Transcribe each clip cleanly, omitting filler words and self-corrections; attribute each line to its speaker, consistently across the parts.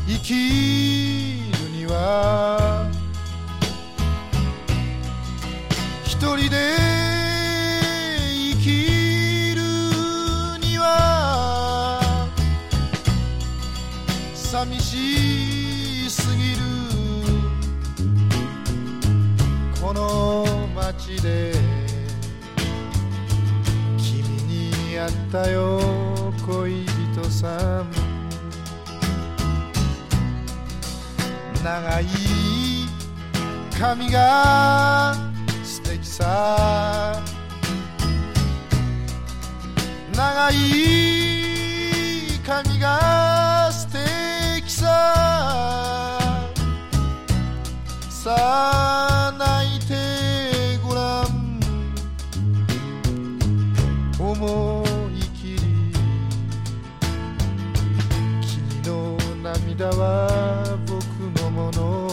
Speaker 1: 生きるには一人で生きるには寂しすぎるこの街で君に会ったよ恋人さん長い髪が素敵さ長い髪が素敵ささあ泣いてごらん思い切り君の涙は僕のもの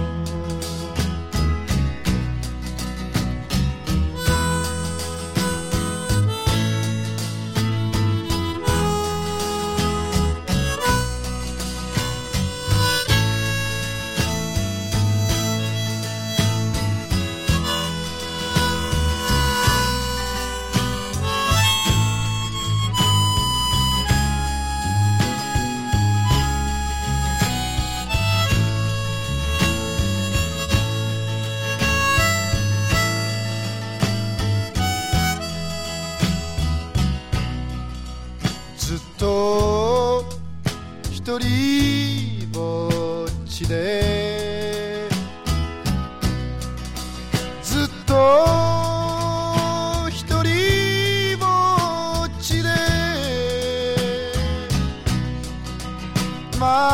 Speaker 1: ずっと一人ぼっちでずっと一人ぼっちで